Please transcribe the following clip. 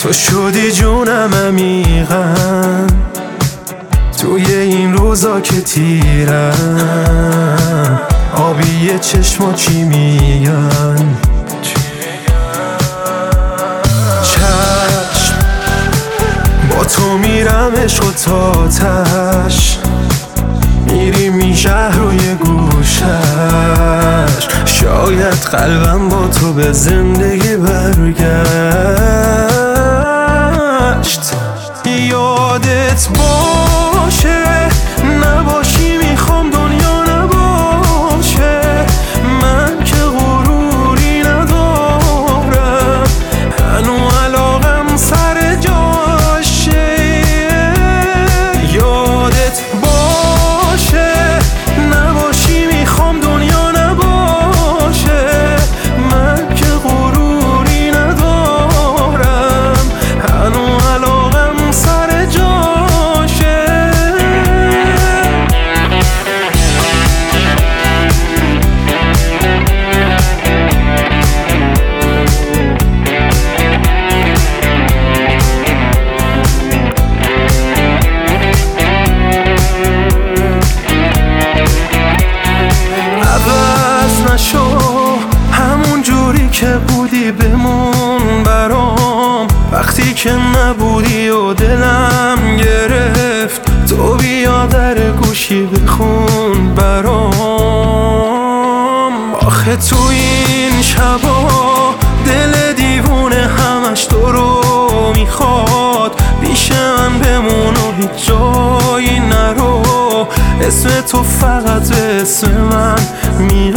تو شدی جونم عمیقاً توی این روزا که تیرم. آبی چشما چی میگن؟ چشم با تو میرم عشق و تاتش، میریم این شهر روی گوشش. شاید قلبم با تو به زندگی برگشت. یادت باشه نباشی میخوام دنیا نباشه. من که غروری ندارم، هنو علاقم سر جاشه. یادت باشه نباشی میخوام دنیا نباشه. من که غروری ندارم، هنو علاقم سر جاشه. عوض نشو همون جوری که بودی، بمون برام. وقتی که نبودی و دلم گرفت، تو بیا در گوشی بخون برام. آخه تو این شبا دل دیوونه همش تو رو میخواد. پیش من بمون و هیچ جایی نرو، اسم تو فقط به اسم من